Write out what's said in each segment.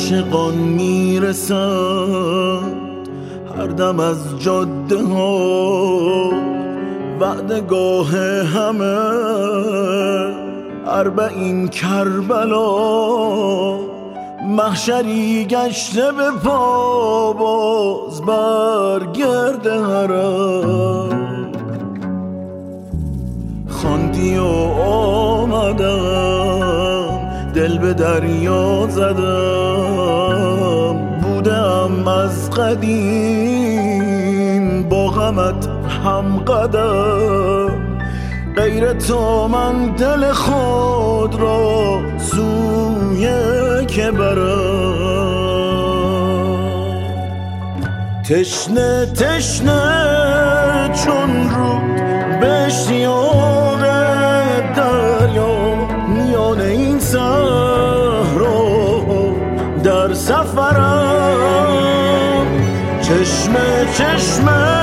عاشقان میرسند هر دم از جاده ها وعدگاه همه اربعین کربلا محشری گشته به پا باز برگرد حرم خواندی و آمدم دل به دریا زدم بودم از قدیم با غمت هم قدم غیر تو من دل خود را سوی که برم تشنه تشنه چون رود به اشتیاق دریا میان این صحرا در سفرم چشمه چشمه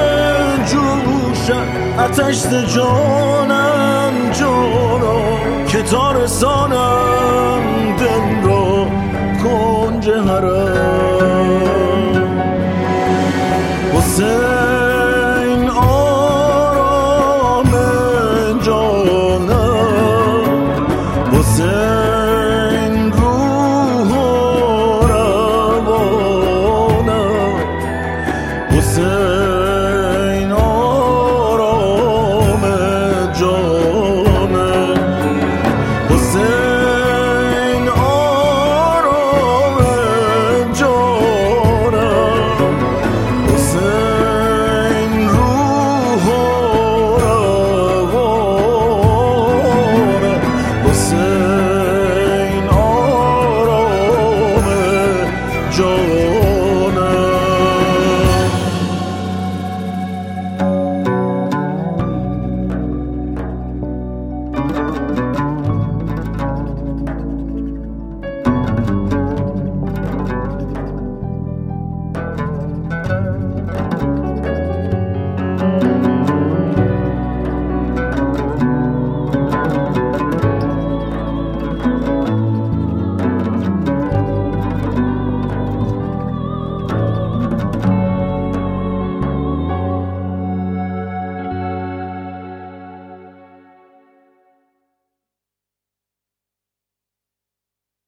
جوشم آتش ز جانم جانا که تا رسانم